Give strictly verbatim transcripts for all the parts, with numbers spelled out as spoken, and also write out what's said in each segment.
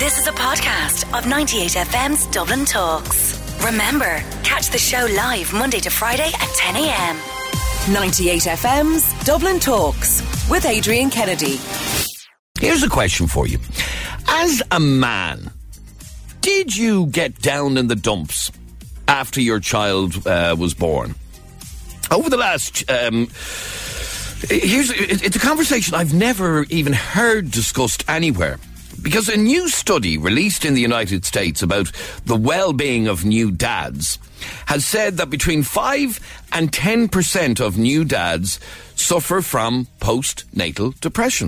This is a podcast of ninety-eight F M's Dublin Talks. Remember, catch the show live Monday to Friday at ten a m. ninety-eight F M's Dublin Talks with Adrian Kennedy. Here's a question for you. As a man, did you get down in the dumps after your child uh, was born? Over the last... Um, here's It's a conversation I've never even heard discussed anywhere. Because a new study released in the United States about the well-being of new dads has said that between five and ten percent of new dads suffer from postnatal depression.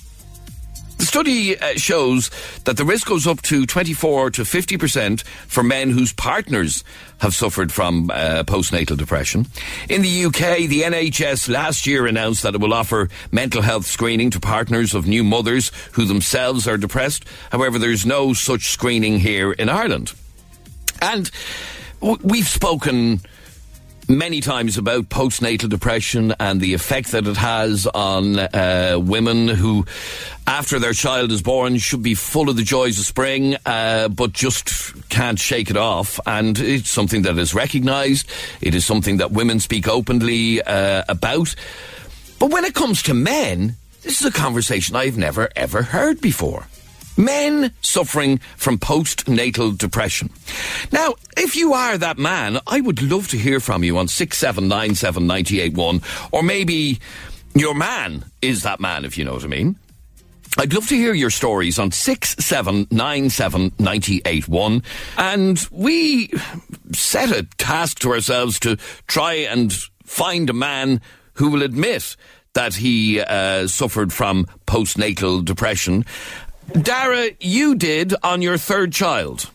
The study uh, shows that the risk goes up to twenty-four to fifty percent for men whose partners have suffered from uh, postnatal depression. In the U K, the N H S last year announced that it will offer mental health screening to partners of new mothers who themselves are depressed. However, there's no such screening here in Ireland. And w- we've spoken many times about postnatal depression and the effect that it has on uh, women who, after their child is born, should be full of the joys of spring, uh, but just can't shake it off. And it's something that is recognised. It is something that women speak openly uh, about. But when it comes to men, this is a conversation I've never, ever heard before. Men suffering from postnatal depression. Now, if you are that man, I would love to hear from you on six seven nine seven nine eight one, or maybe your man is that man, if you know what I mean. I'd love to hear your stories on six seven nine seven nine eight one, and we set a task to ourselves to try and find a man who will admit that he uh, suffered from postnatal depression. Dara, you did on your third child.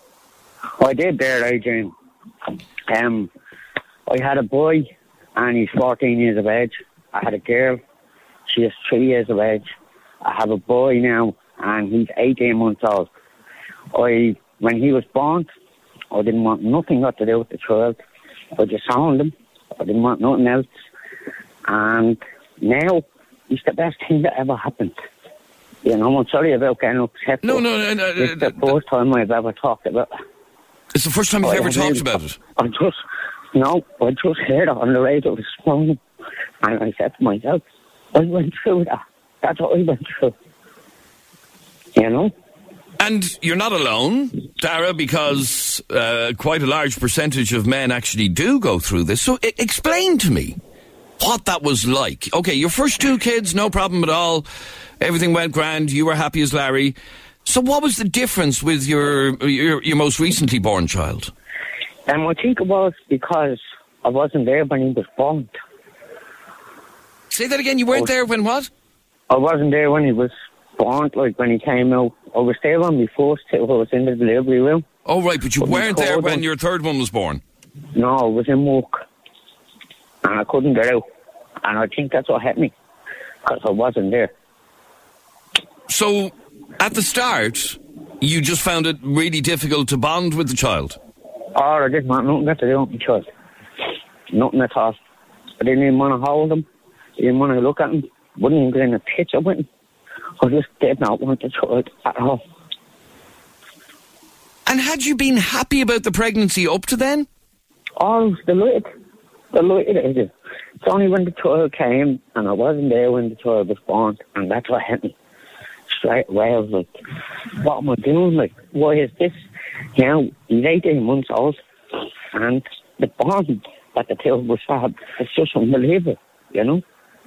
I did there, Adrian. Um, I had a boy, and he's fourteen years of age. I had a girl, she is three years of age. I have a boy now, and he's eighteen months old. I, when he was born, I didn't want nothing got to do with the child. I just owned him. I didn't want nothing else. And now, he's the best thing that ever happened. You know, I'm sorry about getting upset. No, no, no, no. It's the first time I've ever talked about it. It's the first time you've I ever talked really, about it? I just, no, I just heard it on the radio this morning, and I said to myself, I went through that. That's what I went through. You know? And you're not alone, Dara, because uh, quite a large percentage of men actually do go through this. So I- explain to me what that was like. Okay, your first two kids, no problem at all. Everything went grand. You were happy as Larry. So what was the difference with your your, your most recently born child? Um, I think it was because I wasn't there when he was born. Say that again. You weren't I, there when what? I wasn't there when he was born, like when he came out. I was there when my first two, I was in the delivery room. Oh, right, but you but weren't there when one, your third one was born? No, I was in work. And I couldn't get out. And I think that's what hit me, because I wasn't there. So, at the start, you just found it really difficult to bond with the child? Oh, I didn't want nothing to do with my child. Nothing at all. I didn't even want to hold him. I didn't want to look at him. Wouldn't even get in a picture with him. I just did not want the child at all. And had you been happy about the pregnancy up to then? Oh, I was delighted. Delighted, I did. It's only when the child came, and I wasn't there when the child was born, and that's what hit me. Straight away, I was like, what am I doing? Like, why is this? You know, he's eighteen months old, and the bond that the two of us had is just unbelievable, you know?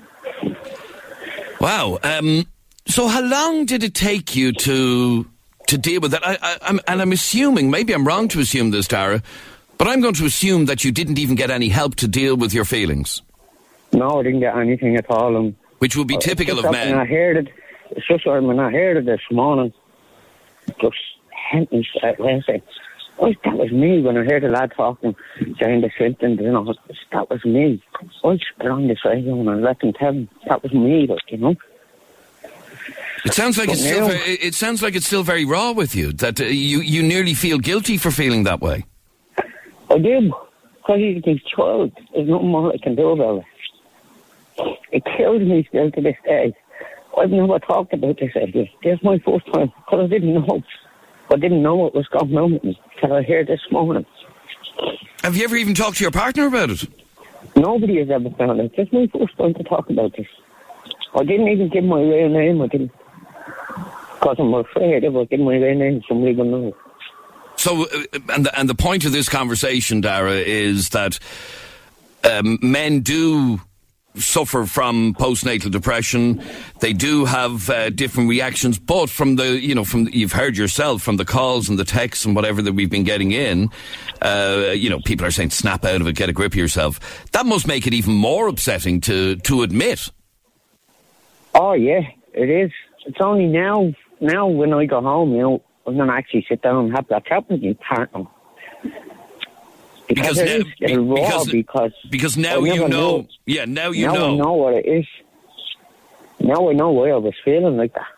Wow. Um, so how long did it take you to to deal with that? I, I, I'm, and I'm assuming, maybe I'm wrong to assume this, Dara, but I'm going to assume that you didn't even get any help to deal with your feelings. No, I didn't get anything at all. And which would be typical of men. When I heard it, it's just when I heard it this morning, just hit me straight away. Saying, oh, that was me. When I heard the lad talking, saying the symptoms, you know, that was me. I just put on this radio and I let them tell him that was me, like, you know. It sounds like but it's now, still. Very, it sounds like it's still very raw with you. That uh, you you nearly feel guilty for feeling that way. I do, because he's his child. There's nothing more I can do about it. It kills me still to this day. I've never talked about this again. This is my first time, because I didn't know. I didn't know what was going on with me until I heard this morning. Have you ever even talked to your partner about it? Nobody has ever found it. This is my first time to talk about this. I didn't even give my real name. I didn't. Because I'm afraid if I give my real name, somebody will know. So, uh, and, the, and the point of this conversation, Dara, is that um, men do suffer from postnatal depression. They do have uh, different reactions, but from the, you know, from the, you've heard yourself from the calls and the texts and whatever that we've been getting in, uh, you know, people are saying, snap out of it, get a grip of yourself. That must make it even more upsetting to, to admit. Oh, yeah, it is. It's only now, now when I go home, you know, I'm going to actually sit down and have that chat with my partner. Because, because, now, is raw because, because, because now you know, know, yeah, now you now know. Now I know what it is. Now I know why I was feeling like that.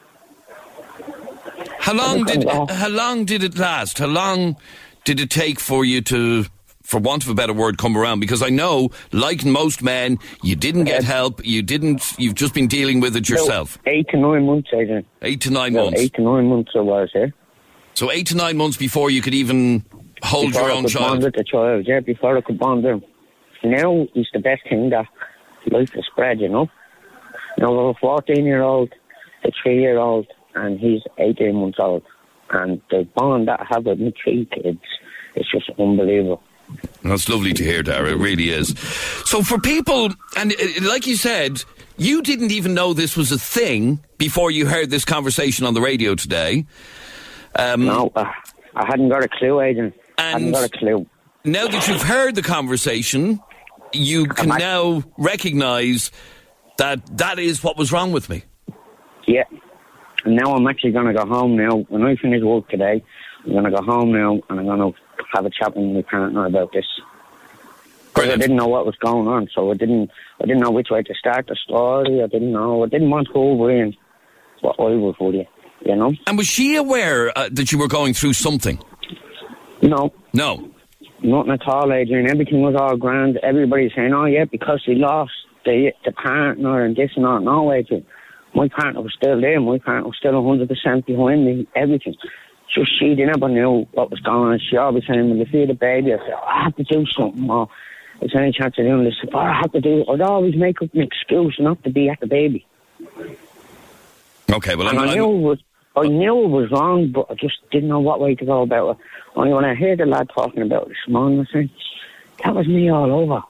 How long did how long did it last? How long did it take for you to, for want of a better word, come around? Because I know, like most men, you didn't get help. You didn't. You've just been dealing with it yourself. Eight to nine months, Adrian. Eight to nine no, months. Eight to nine months I was there. So eight to nine months before you could even hold before your I own could child. Bond with the child, yeah. Before I could bond them. Now is the best thing that life has spread, you know. Now I have a fourteen-year-old, a three-year-old, and he's eighteen months old. And the bond that I have with my three kids is just unbelievable. That's lovely to hear, Dara. It really is. So for people, and like you said, you didn't even know this was a thing before you heard this conversation on the radio today. Um, no, uh, I hadn't got a clue, Adrian. I hadn't got a clue. Now that you've heard the conversation, you can act- now recognise that that is what was wrong with me. Yeah. And now I'm actually going to go home now. When I finish work today, I'm going to go home now and I'm going to have a chat with my partner about this. Because I didn't know what was going on, so I didn't I didn't know which way to start the story. I didn't know. I didn't want to overin what I was for you, you know? And was she aware uh, that you were going through something? No. No? Nothing at all, Adrian. Everything was all grand. Everybody's saying, oh, yeah, because he lost the, the partner and this and that. No, Adrian. My partner was still there. My partner was still one hundred percent behind me, everything. Just she never knew what was going on. She always saying, when you see the baby, I said, oh, I have to do something. Or there's any chance of doing this. If I have to do it, I'd always make up an excuse not to be at the baby. Okay, well, I'm, and I, I'm, knew it was, I knew it was wrong, but I just didn't know what way to go about it. Only when I heard the lad talking about it this morning, I said, that was me all over.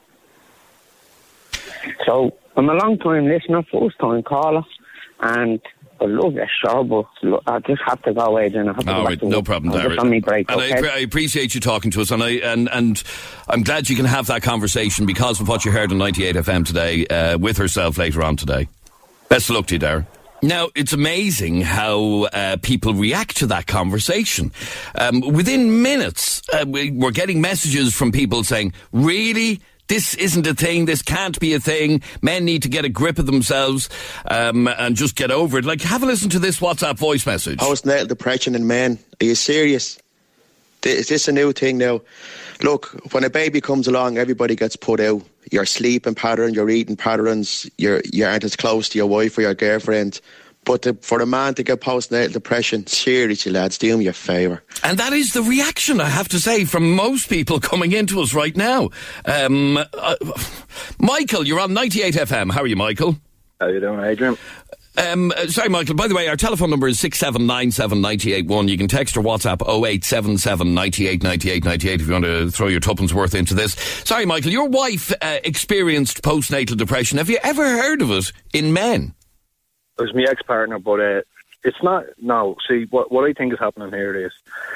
So, I'm a long-time listener, first-time caller, and I love this show, but look, I just have to go, Adrian. I have to All go right, back to no work. problem, I'm Darren. just on my break, and okay? I, I appreciate you talking to us, and I and and I'm glad you can have that conversation because of what you heard on ninety-eight F M today uh, with herself later on today. Best of luck to you, Darren. Now, it's amazing how uh, people react to that conversation. Um, within minutes, uh, we, we're getting messages from people saying, really? This isn't a thing. This can't be a thing. Men need to get a grip of themselves um, and just get over it. Like, have a listen to this WhatsApp voice message. Postnatal depression in men. Are you serious? Is this a new thing now? Look, when a baby comes along, everybody gets put out. Your sleeping pattern, your eating patterns, you're, you aren't as close to your wife or your girlfriend. But to, for a man to get postnatal depression, seriously, lads, do me a favour. And that is the reaction, I have to say, from most people coming into us right now. Um, uh, Michael, you're on ninety-eight F M. How are you, Michael? How you doing, Adrian? Um, uh, sorry, Michael. By the way, our telephone number is six seven nine seven nine eight one. You can text or WhatsApp oh eight seven seven ninety-eight ninety-eight ninety-eight if you want to throw your tuppence worth into this. Sorry, Michael. Your wife uh, experienced postnatal depression. Have you ever heard of it in men? It was my ex-partner, but uh, it's not. No, see, what what I think is happening here is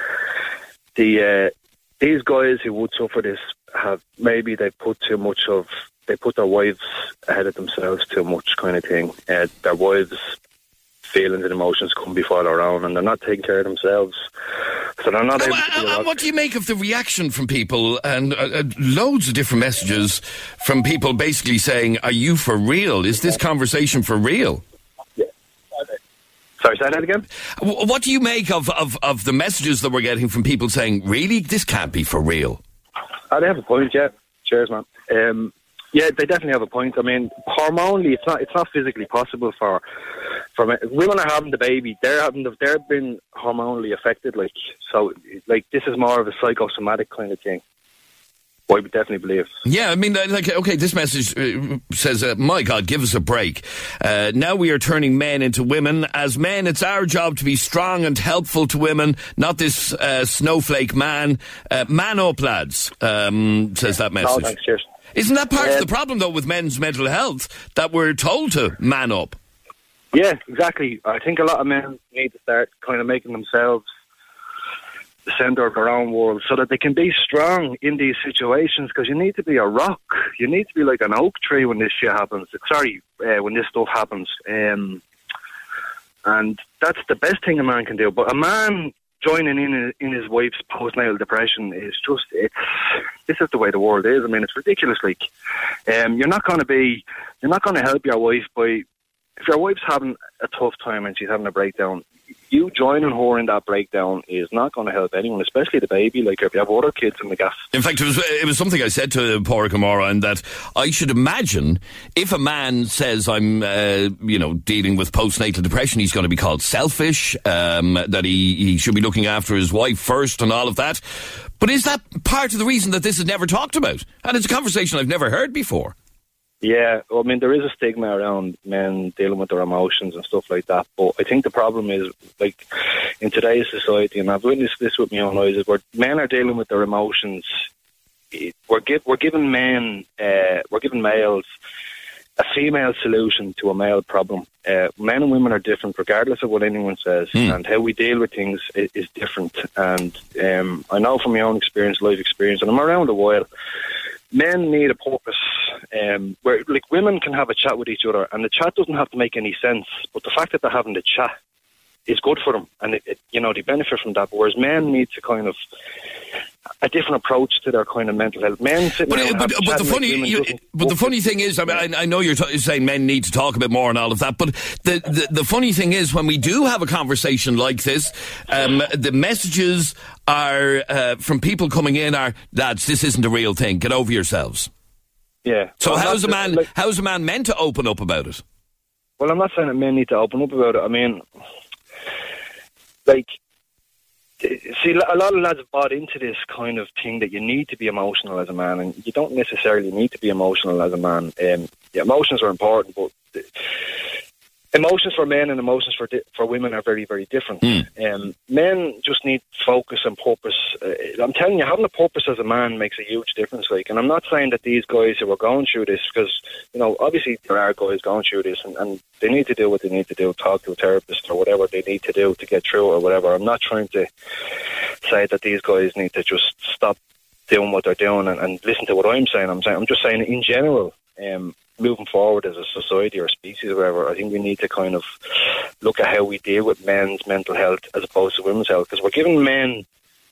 the uh, these guys who would suffer this have maybe they put too much of they put their wives ahead of themselves too much, kind of thing. Uh, their wives' feelings and emotions come before their own, and they're not taking care of themselves, so they're not. And, able to and, and what do you make of the reaction from people and uh, uh, loads of different messages from people basically saying, "Are you for real? Is this conversation for real?" Sorry, say that again? What do you make of, of, of the messages that we're getting from people saying, really, this can't be for real? Oh, they have a point, yeah. Cheers, man. Um, yeah, they definitely have a point. I mean, hormonally, it's not it's not physically possible for for men, women are having the baby, they're having the, they're being hormonally affected. Like so, like this is more of a psychosomatic kind of thing. I would definitely believe. Yeah, I mean, like, okay, this message uh, says, uh, my God, give us a break. Uh, now we are turning men into women. As men, it's our job to be strong and helpful to women, not this uh, snowflake man. Uh, man up, lads, um, says that message. Oh, thanks, cheers. Isn't that part uh, of the problem, though, with men's mental health, that we're told to man up? Yeah, exactly. I think a lot of men need to start kind of making themselves the centre of their own world so that they can be strong in these situations, because you need to be a rock. You need to be like an oak tree when this shit happens. Sorry, uh, when this stuff happens. Um, and that's the best thing a man can do. But a man joining in in his wife's postnatal depression is just, it's, this is the way the world is. I mean, it's ridiculous. Like, um, you're not going to be, you're not going to help your wife by, if your wife's having a tough time and she's having a breakdown, you joining her in that breakdown is not going to help anyone, especially the baby. Like if you have other kids in the gas. In fact, it was it was something I said to Pádraig Camara, and that I should imagine if a man says I'm, uh, you know, dealing with postnatal depression, he's going to be called selfish. Um, that he he should be looking after his wife first, and all of that. But is that part of the reason that this is never talked about? And it's a conversation I've never heard before. Yeah, well, I mean, there is a stigma around men dealing with their emotions and stuff like that. But I think the problem is, like, in today's society, and I've witnessed this with my own eyes, is where men are dealing with their emotions. We're, give, we're giving men, uh, we're giving males a female solution to a male problem. Uh, men and women are different, regardless of what anyone says, mm. and how we deal with things is, is different. And um, I know from my own experience, life experience, and I'm around a while, men need a purpose, um, where like women can have a chat with each other, and the chat doesn't have to make any sense. But the fact that they're having the chat is good for them, and it, it, you know, they benefit from that. But whereas men need to kind of a different approach to their kind of mental health. Men sitting but, around but, but, but the funny, you, but the funny thing is, I mean, I, I know you're t- saying men need to talk a bit more and all of that. But the, the the funny thing is, when we do have a conversation like this, um, the messages are uh, from people coming in are, lads, this isn't a real thing. Get over yourselves. Yeah. So well, how's a man? Like, how's a man meant to open up about it? Well, I'm not saying that men need to open up about it. I mean, like, see, a lot of lads have bought into this kind of thing that you need to be emotional as a man, and you don't necessarily need to be emotional as a man. Um, yeah, emotions are important, but the, emotions for men and emotions for di- for women are very, very different. Mm. Um, men just need focus and purpose. Uh, I'm telling you, having a purpose as a man makes a huge difference. Like, and I'm not saying that these guys who are going through this, because, you know, obviously there are guys going through this, and, and they need to do what they need to do, talk to a therapist or whatever they need to do to get through it or whatever. I'm not trying to say that these guys need to just stop doing what they're doing and, and listen to what I'm saying. I'm saying I'm just saying in general. Um, moving forward as a society or species or whatever, I think we need to kind of look at how we deal with men's mental health as opposed to women's health, because we're giving men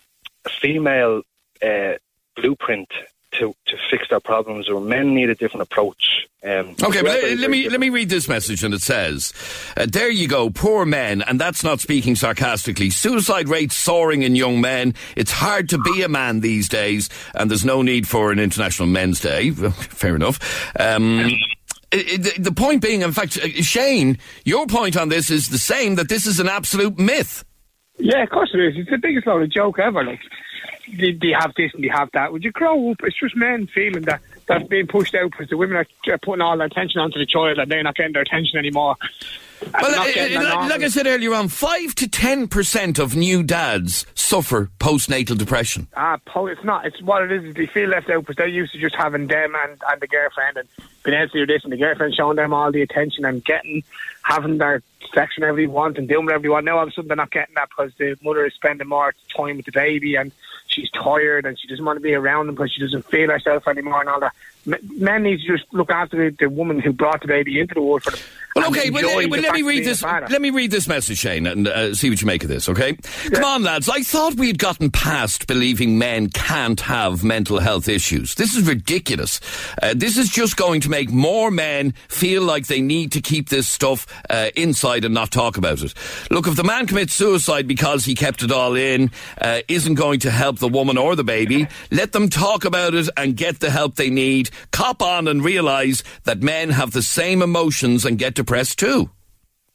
a female uh, blueprint to, to fix their problems, or men need a different approach. Um, okay, but let, let me let me read this message, and it says, uh, there you go, poor men, and that's not speaking sarcastically. Suicide rates soaring in young men. It's hard to be a man these days, and there's no need for an International Men's Day. Fair enough. Um, it, it, the point being, in fact, Shane, your point on this is the same, that this is an absolute myth. Yeah, of course it is. It's the biggest load of joke ever. Like, they, they have this and they have that. Would you grow up? It's just men feeling that that's being pushed out because the women are putting all their attention onto the child and they're not getting their attention anymore. Well, it, it, like, like I said earlier on, five to ten percent of new dads suffer postnatal depression. Ah, po- it's not. It's what it is. is They feel left out because they're used to just having them and, and the girlfriend and being able to do this, and the girlfriend showing them all the attention and getting, having their sex whenever they want and doing whatever they want. Now all of a sudden they're not getting that because the mother is spending more time with the baby and she's tired and she doesn't want to be around them because she doesn't feel herself anymore and all that. Men need to just look after the, the woman who brought the baby into the world for them. Well, okay, well, well, let me read this. Let me read this message, Shane, and uh, see what you make of this. Okay, yeah. Come on, lads. I thought we had gotten past believing men can't have mental health issues. This is ridiculous. Uh, this is just going to make more men feel like they need to keep this stuff uh, inside and not talk about it. Look, if the man commits suicide because he kept it all in, uh, isn't going to help the woman or the baby. Let them talk about it and get the help they need. Cop on and realise that men have the same emotions and get depressed too.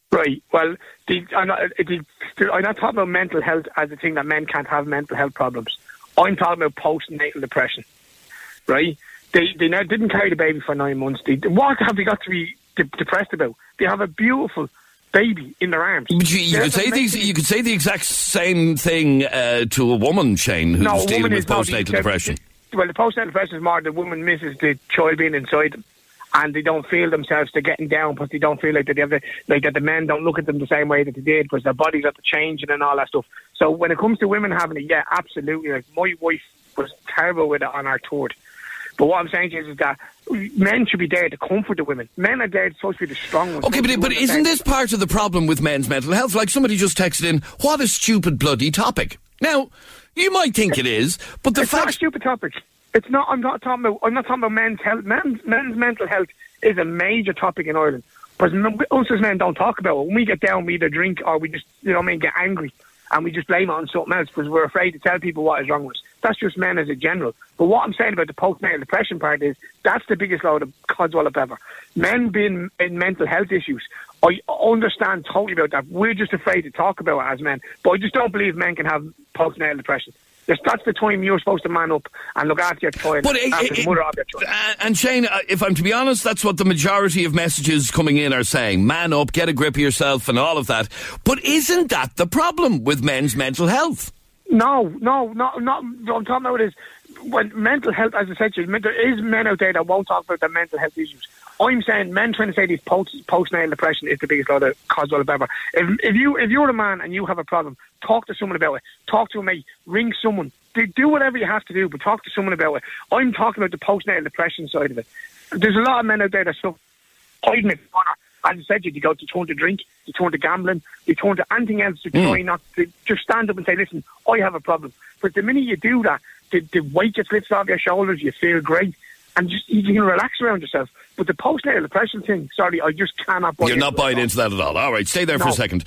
Right. Well, the, I'm, not, the, I'm not talking about mental health as a thing that men can't have mental health problems. I'm talking about postnatal depression. Right? They they now didn't carry the baby for nine months. They, what have they got to be de- depressed about? They have a beautiful baby in their arms. But you, you could say these. You could say the exact same thing uh, to a woman, Shane, who's no, dealing with postnatal no, depression. Well, the postnatal depression is more the woman misses the child being inside them, and they don't feel themselves. They're getting down because they don't feel like that they have the, like that the men don't look at them the same way that they did because their bodies are changing and all that stuff. So when it comes to women having it, yeah, absolutely. Like my wife was terrible with it on our tour. But what I'm saying to you is that men should be there to comfort the women. Men are there supposed to be the strong ones. Okay, but, but isn't this part of the problem with men's mental health? Like somebody just texted in, what a stupid bloody topic. Now, you might think it is, but the it's fact... not a stupid topic. It's not, I'm not talking about, I'm not talking about men's health. Men's, men's mental health is a major topic in Ireland. Because us as men don't talk about it. When we get down, we either drink or we just, you know what I mean, get angry. And we just blame it on something else because we're afraid to tell people what is wrong with us. That's just men as a general. But what I'm saying about the postnatal depression part is that's the biggest load of codswallop ever. Men being in mental health issues, I understand totally about that. We're just afraid to talk about it as men. But I just don't believe men can have postnatal depression. Yes, that's the time you're supposed to man up and look after your child, but and it, the it, mother of your child. And Shane, if I'm to be honest, that's what the majority of messages coming in are saying. Man up, get a grip of yourself and all of that. But isn't that the problem with men's mental health? No, no, no, not. What I'm talking about is when mental health, as I said to you, there is men out there that won't talk about their mental health issues. I'm saying men trying to say these post postnatal depression is the biggest load of codswallop ever. If, if you if you're a man and you have a problem, talk to someone about it. Talk to a mate. Ring someone. Do, do whatever you have to do, but talk to someone about it. I'm talking about the postnatal depression side of it. There's a lot of men out there that stuff hiding in the corner. As I said, you go to turn to drink, you turn to gambling, you turn to anything else to try mm. not to just stand up and say, listen, I have a problem. But the minute you do that, the, the weight gets lifted off your shoulders, you feel great, and just you can relax around yourself. But the postnatal depression thing, sorry, I just cannot buy You're not buying into that at all. All right, stay there no. for a second.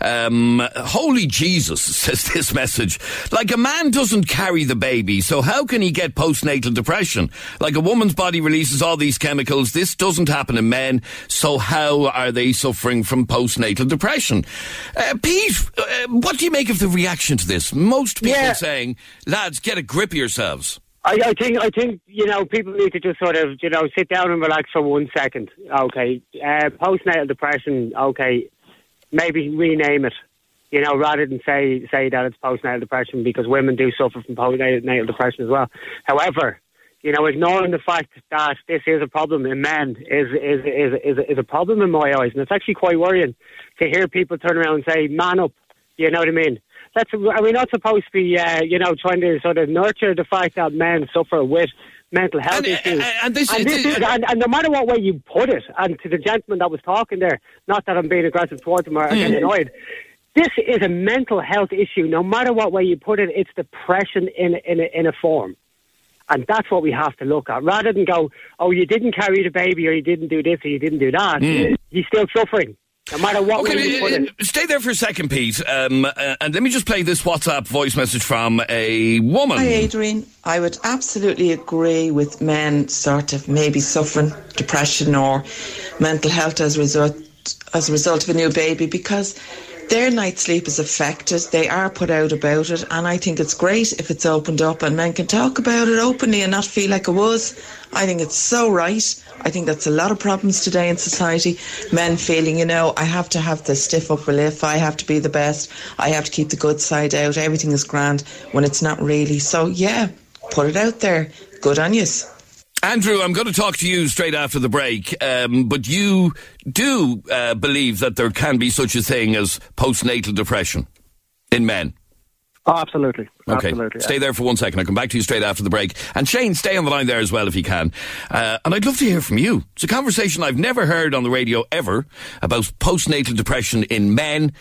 Um, Holy Jesus, says this message. Like, a man doesn't carry the baby, so how can he get postnatal depression? Like, a woman's body releases all these chemicals. This doesn't happen in men, so how are they suffering from postnatal depression? Uh, Pete, uh, what do you make of the reaction to this? Most people yeah. saying, lads, get a grip of yourselves. I, I think, I think, you know, people need to just sort of, you know, sit down and relax for one second. Okay, uh, postnatal depression. Okay, maybe rename it. You know, rather than say say that it's postnatal depression, because women do suffer from postnatal depression as well. However, you know, ignoring the fact that this is a problem in men is is is is, is a problem in my eyes, and it's actually quite worrying to hear people turn around and say, "Man up," you know what I mean? That's, are we not supposed to be, uh, you know, trying to sort of nurture the fact that men suffer with mental health and, issues? And, and, this, and, this is, and, and no matter what way you put it, and to the gentleman that was talking there, not that I'm being aggressive towards him or getting mm. annoyed, this is a mental health issue. No matter what way you put it, it's depression in, in, a, in a form. And that's what we have to look at. Rather than go, oh, you didn't carry the baby, or you didn't do this, or you didn't do that, mm. you're still suffering. No matter what okay, way you put it. Stay there for a second, Pete, um, uh, and let me just play this WhatsApp voice message from a woman. Hi, Adrian. I would absolutely agree with men sort of maybe suffering depression or mental health as a result, as a result of a new baby, because their night's sleep is affected. They are put out about it, and I think it's great if it's opened up and men can talk about it openly and not feel like it was. I think it's so right. I think that's a lot of problems today in society. Men feeling, you know, I have to have the stiff upper lip, I have to be the best, I have to keep the good side out, everything is grand, when it's not really. So, yeah, put it out there. Good on yous. Andrew, I'm going to talk to you straight after the break, um, but you do uh, believe that there can be such a thing as postnatal depression in men? Oh, absolutely. Okay, absolutely, stay yeah. there for one second. I'll come back to you straight after the break. And Shane, stay on the line there as well if you can. Uh, and I'd love to hear from you. It's a conversation I've never heard on the radio ever about postnatal depression in men.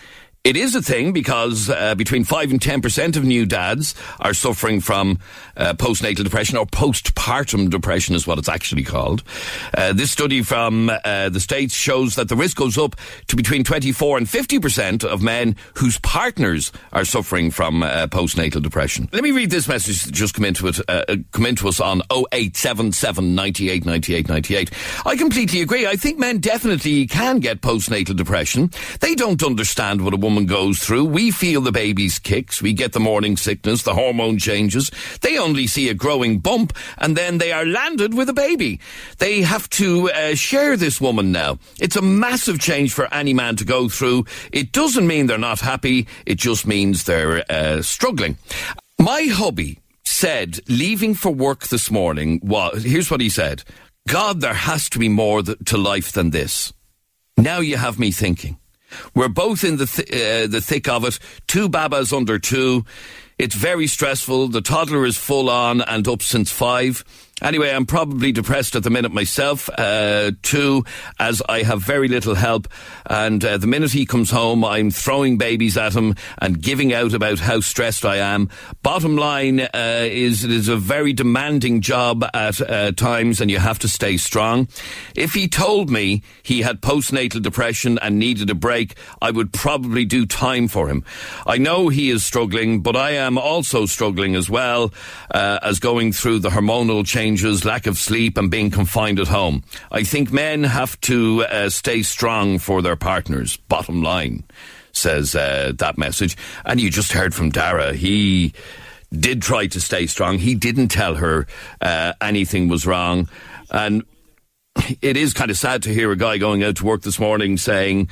It is a thing because uh, between five and ten percent of new dads are suffering from uh, postnatal depression, or postpartum depression is what it's actually called. Uh, this study from uh, the States shows that the risk goes up to between twenty-four and fifty percent of men whose partners are suffering from uh, postnatal depression. Let me read this message that just come into it, uh, come into us on oh eight seven seven, nine eight, nine eight, nine eight. I completely agree. I think men definitely can get postnatal depression. They don't understand what a woman goes through. We feel the baby's kicks, we get the morning sickness, the hormone changes. They only see a growing bump and then they are landed with a baby. They have to uh, share this woman now. It's a massive change for any man to go through. It doesn't mean they're not happy, it just means they're uh, struggling. My hubby said leaving for work this morning was, here's what he said: God, there has to be more th- to life than this. Now you have me thinking. We're both in the th- uh, the thick of it. Two babas under two. It's very stressful. The toddler is full on and up since five. Anyway, I'm probably depressed at the minute myself, uh, too, as I have very little help. And uh, the minute he comes home, I'm throwing babies at him and giving out about how stressed I am. Bottom line uh, is it is a very demanding job at uh, times, and you have to stay strong. If he told me he had postnatal depression and needed a break, I would probably do time for him. I know he is struggling, but I am also struggling as well, uh, as going through the hormonal change, lack of sleep and being confined at home. I think men have to uh, stay strong for their partners, bottom line, says uh, that message. And you just heard from Dara. He did try to stay strong. He didn't tell her uh, anything was wrong. And it is kind of sad to hear a guy going out to work this morning saying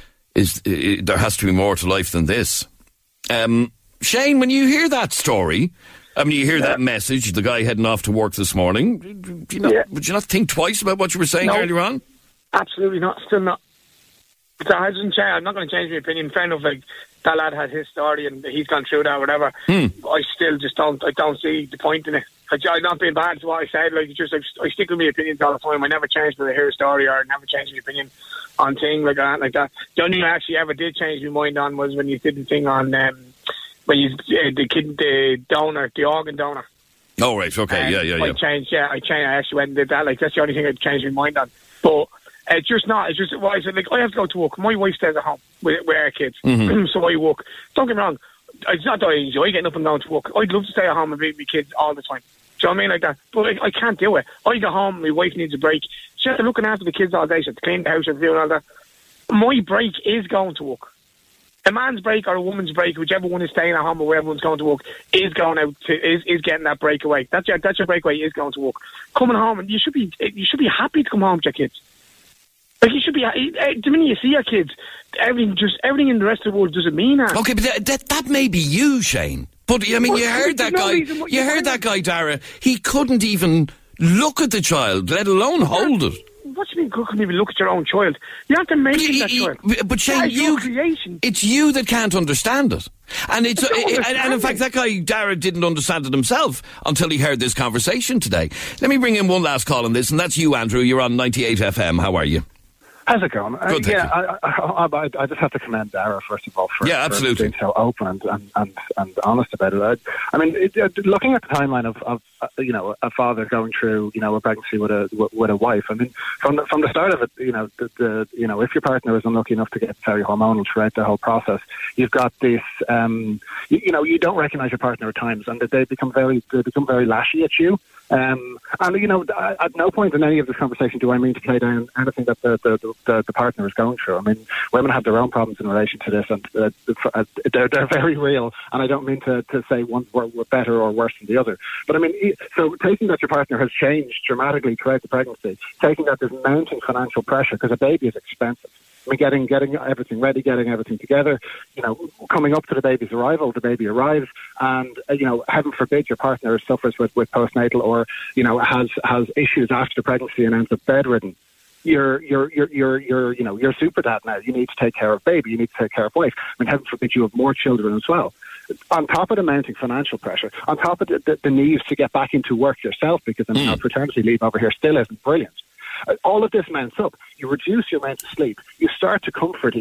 is uh, there has to be more to life than this. Um, Shane, when you hear that story, I mean, you hear yeah. that message, the guy heading off to work this morning, do you not, yeah. would you not think twice about what you were saying no, earlier on? Absolutely not. Still not. So I doesn't change. I'm not going to change my opinion. Fair enough, like, that lad had his story and he's gone through that or whatever. Hmm. I still just don't, I don't see the point in it. I, I'm not being bad to what I said. Like, just, I, I stick with my opinions all the time. I never change when I hear a story, or never change my opinion on things like that. Like that. The only thing I actually ever did change my mind on was when you did the thing on... Um, When you uh, the kid, the donor, the organ donor. Oh right, okay, um, yeah, yeah, yeah. I changed, yeah, I changed. I actually went and did that. Like that's the only thing I changed my mind on. But it's just not. It's just why I said like I have to go to work. My wife stays at home with, with our kids, mm-hmm. so I work. Don't get me wrong. It's not that I enjoy getting up and going to work. I'd love to stay at home and be with my kids all the time. Do you know what I mean, like that? But I, I can't do it. I go home. My wife needs a break. She has to looking after the kids all day. She has to clean the house and doing all that. My break is going to work. A man's break or a woman's break, whichever one is staying at home or wherever one's going to work, is going out to is, is getting that breakaway. That's your that's your breakaway is going to work. Coming home, and you should be you should be happy to come home to your kids. Like you should be. The minute you see your kids, everything just everything in the rest of the world doesn't mean that. Okay, but that that, that may be you, Shane. But I mean, well, you heard that no guy. You, you heard that guy, Dara. He couldn't even look at the child, let alone hold it. What do you mean you couldn't even look at your own child? You have to make it that child. But Shane, you, it's you that can't understand it. And it's uh, and, and in fact, that guy, Dara, didn't understand it himself until he heard this conversation today. Let me bring in one last call on this, and that's you, Andrew. You're on ninety-eight F M. How are you? How's it going? Good, thank yeah, I, I, I, I just have to commend Dara, first of all, for, yeah, absolutely. for being so open and, and, and, and honest about it. I, I mean, it, it, looking at the timeline of, of uh, you know, a father going through, you know, a pregnancy with a with a wife. I mean, from the, from the start of it, you know, the, the you know, if your partner is unlucky enough to get very hormonal throughout the whole process, you've got this, um, you, you know, you don't recognise your partner at times, and they become very they become very lashy at you. Um, and, you know, at no point in any of this conversation do I mean to play down anything that the, the, the, the partner is going through. I mean, women have their own problems in relation to this, and uh, they're, they're very real, and I don't mean to, to say one's better or worse than the other. But, I mean, so taking that your partner has changed dramatically throughout the pregnancy, taking that there's mounting financial pressure, because a baby is expensive. I mean, getting getting everything ready, getting everything together, you know, coming up to the baby's arrival, the baby arrives, and, uh, you know, heaven forbid your partner suffers with, with postnatal or, you know, has, has issues after the pregnancy and ends up bedridden. You're, you're, you're, you're, you're, you know, you're super dad now. You need to take care of baby. You need to take care of wife. I mean, heaven forbid you have more children as well. On top of the mounting financial pressure, on top of the, the, the need to get back into work yourself, because I mean, our paternity leave over here still isn't brilliant. All of this mounts up. You reduce your amount of sleep. You start to comfort eat.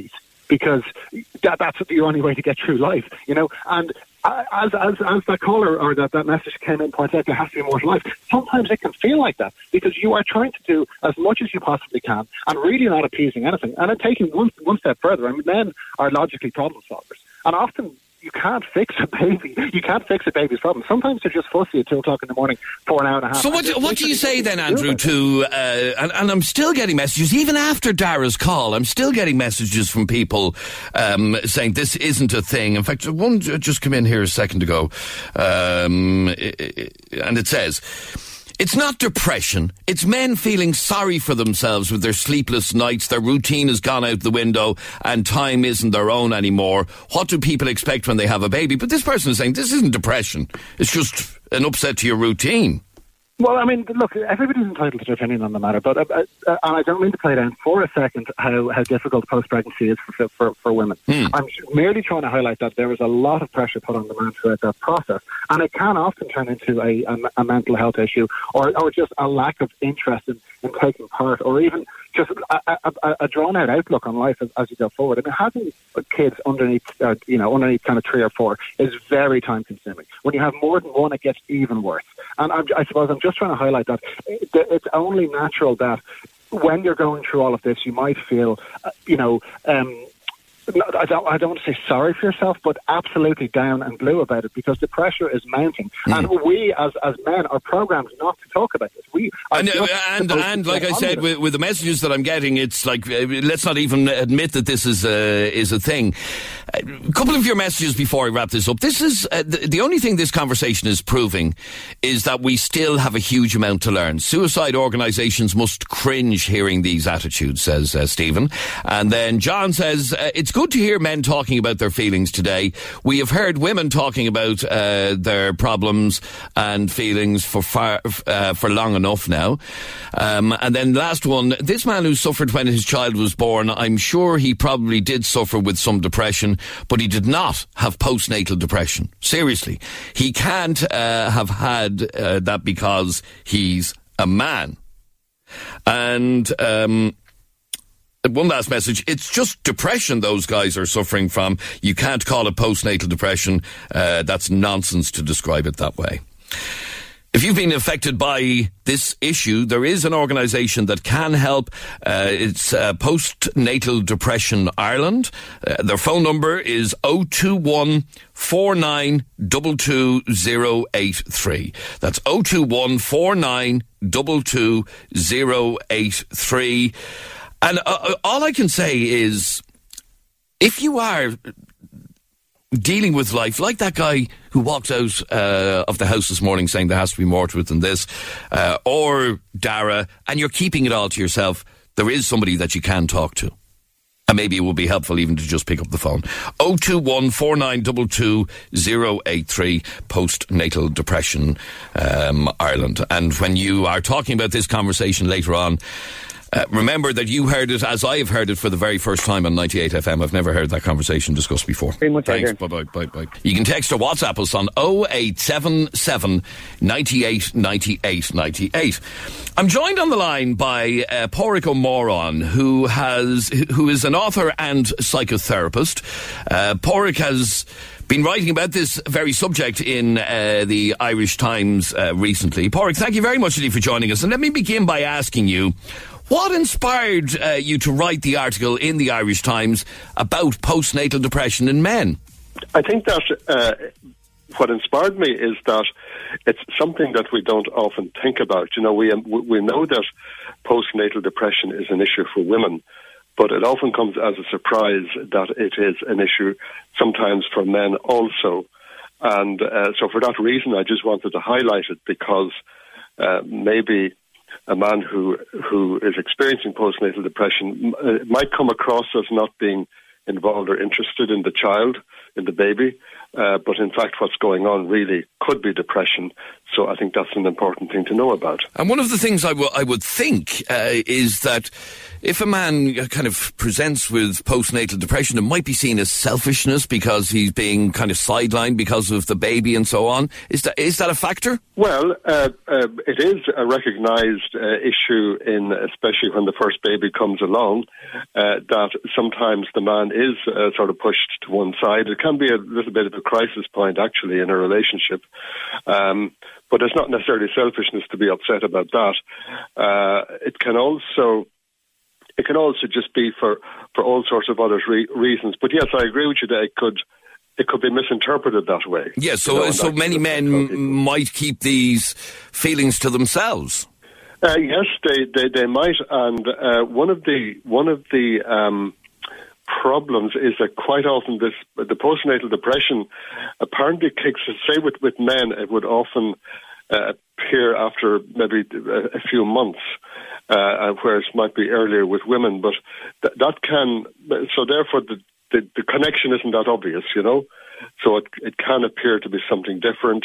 because that, that's the only way to get through life, you know. And as as as that caller or that, that message came in points out, there has to be more to life. Sometimes it can feel like that because you are trying to do as much as you possibly can and really not appeasing anything. And then taking one one step further, I mean, men are logically problem solvers, and often you can't fix a baby. You can't fix a baby's problem. Sometimes they're just fussy at two o'clock in the morning for an hour and a half. So what, what do you say then, Andrew, to, uh, and, and I'm still getting messages, even after Dara's call, I'm still getting messages from people um, saying this isn't a thing. In fact, one just came in here a second ago, um, and it says, it's not depression. It's men feeling sorry for themselves with their sleepless nights. Their routine has gone out the window and time isn't their own anymore. What do people expect when they have a baby? But this person is saying this isn't depression. It's just an upset to your routine. Well, I mean, look, everybody's entitled to their opinion on the matter, but uh, uh, and I don't mean to play down for a second how, how difficult post-pregnancy is for for, for women. Mm. I'm merely trying to highlight that there is a lot of pressure put on the man throughout that process, and it can often turn into a, a, a mental health issue or, or just a lack of interest in, in taking part, or even just a, a, a drawn-out outlook on life as, as you go forward. I mean, having kids underneath, uh, you know, underneath kind of three or four is very time-consuming. When you have more than one, it gets even worse. And I'm, I suppose I'm just trying to highlight that it's only natural that when you're going through all of this, you might feel, uh, you know, um, I don't, I don't want to say sorry for yourself, but absolutely down and blue about it because the pressure is mounting. Mm. And we, as as men, are programmed not to talk about this. We are and, and, and like I said, with, with the messages that I'm getting, it's like, uh, let's not even admit that this is a, is a thing. A couple of your messages before I wrap this up. This is, uh, the, the only thing this conversation is proving is that we still have a huge amount to learn. Suicide organisations must cringe hearing these attitudes, says uh, Stephen. And then John says, uh, it's good to hear men talking about their feelings today. We have heard women talking about uh, their problems and feelings for far, uh, for long enough now. Um, and then last one, this man who suffered when his child was born, I'm sure he probably did suffer with some depression, but he did not have postnatal depression. Seriously. He can't uh, have had uh, that because he's a man. And um one last message. It's just depression those guys are suffering from. You can't call it postnatal depression. Uh, that's nonsense to describe it that way. If you've been affected by this issue, there is an organisation that can help. Uh, it's uh, Postnatal Depression Ireland. Uh, their phone number is oh two one, four nine two two, oh eight three. That's oh two one, four nine two two, oh eight three. And uh, all I can say is, if you are dealing with life like that guy who walked out uh, of the house this morning saying there has to be more to it than this, uh, or Dara, and you're keeping it all to yourself, there is somebody that you can talk to. And maybe it will be helpful even to just pick up the phone. oh two one, four nine two two, oh eight three, Postnatal Depression um, Ireland. And when you are talking about this conversation later on, Uh, remember that you heard it as I have heard it for the very first time on ninety-eight F M. I've never heard that conversation discussed before. Very much. Thanks. Bye-bye. Bye-bye. You can text or WhatsApp us on oh eight seven seven, nine eight, nine eight, nine eight. I'm joined on the line by uh, Pádraig Ó Móráin, who has who is an author and psychotherapist. Uh, Pádraig has been writing about this very subject in uh, the Irish Times uh, recently. Pádraig, thank you very much indeed for joining us. And let me begin by asking you, what inspired uh, you to write the article in the Irish Times about postnatal depression in men? I think that uh, what inspired me is that it's something that we don't often think about. You know, we we know that postnatal depression is an issue for women, but it often comes as a surprise that it is an issue sometimes for men also. And uh, so for that reason, I just wanted to highlight it because uh, maybe a man who who is experiencing postnatal depression uh, might come across as not being involved or interested in the child, in the baby. Uh, but in fact, what's going on really could be depression. So I think that's an important thing to know about. And one of the things I, w- I would think uh, is that if a man kind of presents with postnatal depression, it might be seen as selfishness because he's being kind of sidelined because of the baby and so on. Is that is that a factor? Well, uh, uh, it is a recognised uh, issue, in especially when the first baby comes along, uh, that sometimes the man is uh, sort of pushed to one side. It can be a little bit of a crisis point, actually, in a relationship. Um, but it's not necessarily selfishness to be upset about that. Uh, it can also... It can also just be for, for all sorts of other re- reasons. But yes, I agree with you that it could it could be misinterpreted that way. Yes, so, you know, so many men m- might keep these feelings to themselves. Uh, yes, they, they, they might. And uh, one of the one of the um, problems is that quite often this the postnatal depression apparently kicks. Say with, with men, it would often uh, appear after maybe a, a few months. Uh, whereas it might be earlier with women, but th- that can, so therefore the, the, the connection isn't that obvious, you know, so it, it can appear to be something different,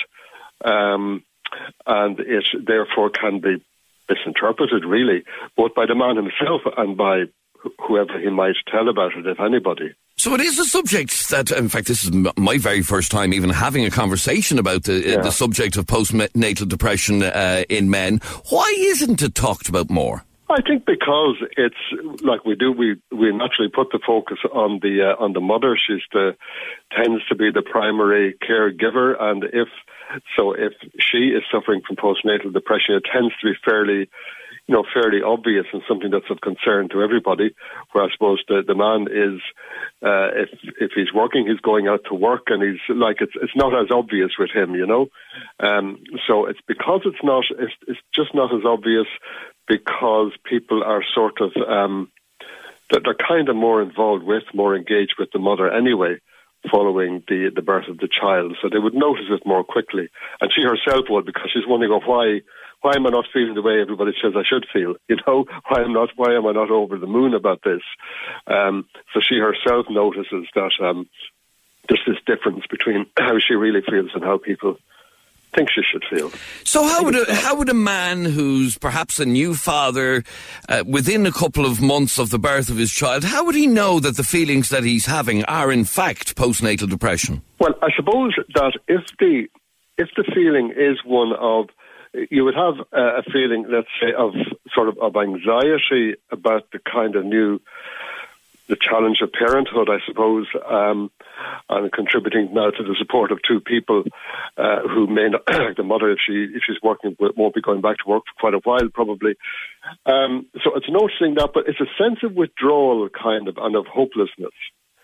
um, and it therefore can be misinterpreted, really, both by the man himself and by wh- whoever he might tell about it, if anybody. So it is a subject that, in fact, this is m- my very first time even having a conversation about the, yeah. uh, the subject of postnatal depression uh, in men. Why isn't it talked about more? I think because it's like we do, we, we naturally put the focus on the uh, on the mother. She's the tends to be the primary caregiver, and if so, if she is suffering from postnatal depression, it tends to be fairly. You know, fairly obvious and something that's of concern to everybody. Where I suppose the, the man is, uh, if if he's working, he's going out to work, and he's like it's it's not as obvious with him, you know. Um, so it's because it's not, it's, it's just not as obvious because people are sort of um, they're, they're kind of more involved with, more engaged with the mother anyway, following the the birth of the child. So they would notice it more quickly, and she herself would, because she's wondering, oh, why. Why am I not feeling the way everybody says I should feel? You know, why am not? Why am I not over the moon about this? Um, so she herself notices that um, there's this difference between how she really feels and how people think she should feel. So how would a, how would a man who's perhaps a new father, uh, within a couple of months of the birth of his child, how would he know that the feelings that he's having are in fact postnatal depression? Well, I suppose that if the if the feeling is one of you would have uh, a feeling, let's say, of sort of, of anxiety about the kind of new, the challenge of parenthood, I suppose, um, and contributing now to the support of two people uh, who may not, like the mother, if she if she's working, won't be going back to work for quite a while, probably. Um, so it's noticing that, but it's a sense of withdrawal, kind of, and of hopelessness.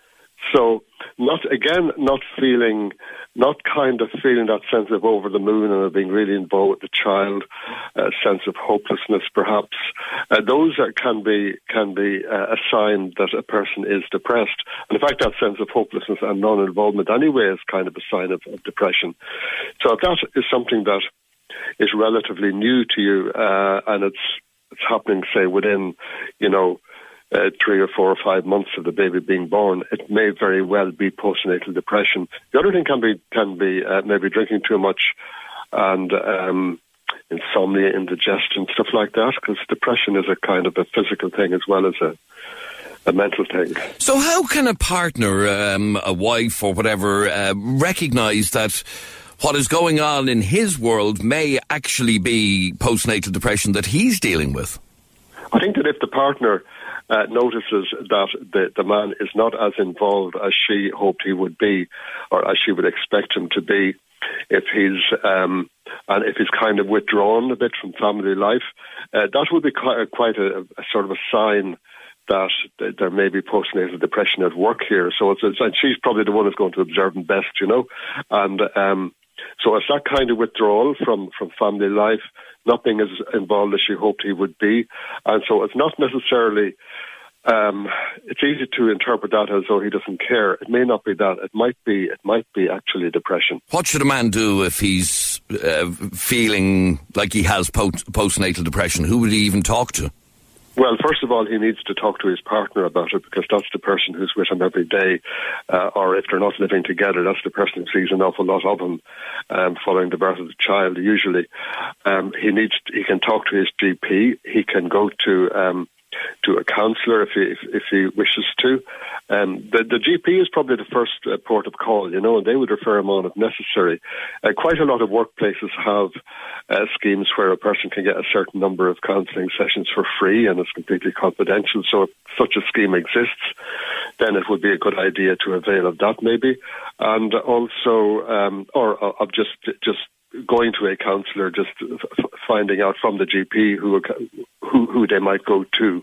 So, not again, not feeling, not kind of feeling that sense of over the moon and of being really involved with the child, a sense of hopelessness, perhaps. Uh, those are, can be can be uh, a sign that a person is depressed. And in fact, that sense of hopelessness and non-involvement anyway is kind of a sign of, of depression. So, if that is something that is relatively new to you, uh, and it's it's happening, say, within, you know. Uh, three or four or five months of the baby being born, it may very well be postnatal depression. The other thing can be can be uh, maybe drinking too much and um, insomnia, indigestion, stuff like that, because depression is a kind of a physical thing as well as a a mental thing. So how can a partner, um, a wife or whatever, uh, recognise that what is going on in his world may actually be postnatal depression that he's dealing with? I think that if the partner Uh, notices that the, the man is not as involved as she hoped he would be, or as she would expect him to be, if he's um, and if he's kind of withdrawn a bit from family life, uh, that would be quite, a, quite a, a sort of a sign that th- there may be postnatal depression at work here. So it's, it's, and she's probably the one who's going to observe him best, you know. And um, so it's that kind of withdrawal from, from family life, not being as involved as she hoped he would be. And so it's not necessarily, um, it's easy to interpret that as though he doesn't care. It may not be that. It might be, it might be actually depression. What should a man do if he's uh, feeling like he has post- postnatal depression? Who would he even talk to? Well, first of all, he needs to talk to his partner about it, because that's the person who's with him every day, uh, or if they're not living together, that's the person who sees an awful lot of him um, following the birth of the child, usually. Um, he needs, he can talk to his G P, he can go to um, to a counsellor if he, if, if he wishes to. Um, the, the G P is probably the first uh, port of call, you know, and they would refer him on if necessary. Uh, quite a lot of workplaces have uh, schemes where a person can get a certain number of counselling sessions for free, and it's completely confidential. So if such a scheme exists, then it would be a good idea to avail of that, maybe. And also, um, or of just just going to a counsellor, just f- finding out from the G P who who, who they might go to.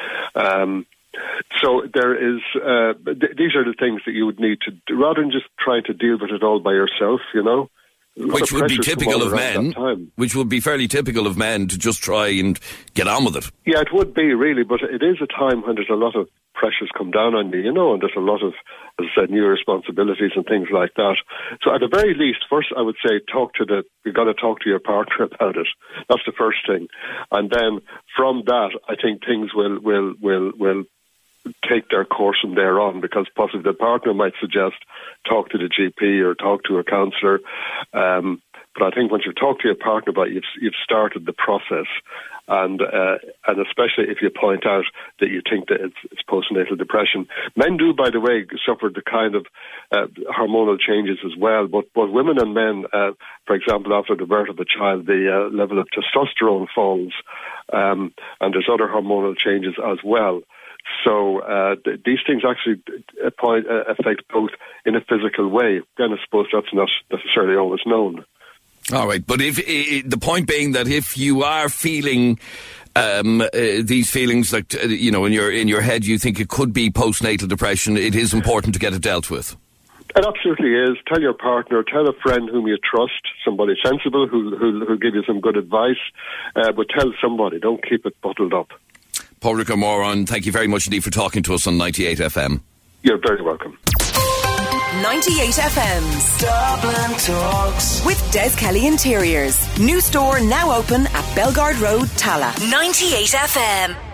Um, so there is, uh, th- these are the things that you would need to do, rather than just trying to deal with it all by yourself, you know. Which would be typical of men, which would be fairly typical of men to just try and get on with it. Yeah, it would be, really, but it is a time when there's a lot of pressures come down on you, you know, and there's a lot of, as I said, new responsibilities and things like that. So at the very least, first I would say talk to the, you've got to talk to your partner about it. That's the first thing. And then from that, I think things will, will, will, will take their course from there on, because possibly the partner might suggest talk to the G P or talk to a counsellor. Um, but I think once you talk to your partner about it, you've, you've started the process. And uh, and especially if you point out that you think that it's, it's postnatal depression. Men do, by the way, suffer the kind of uh, hormonal changes as well. But both women and men, uh, for example, after the birth of a child, the uh, level of testosterone falls, um, and there's other hormonal changes as well. So uh, th- these things actually uh, point, uh, affect both in a physical way. Then I suppose that's not necessarily always known. All right, but if I, the point being that if you are feeling um, uh, these feelings, like uh, you know, in your in your head, you think it could be postnatal depression, it is important to get it dealt with. It absolutely is. Tell your partner, tell a friend whom you trust, somebody sensible who who who give you some good advice. Uh, but tell somebody. Don't keep it bottled up. Padraig O'Moran, thank you very much indeed for talking to us on ninety-eight F M. You're very welcome. ninety-eight F M's Dublin Talks with Des Kelly Interiors. New store now open at Belgard Road, Tala. ninety-eight F M.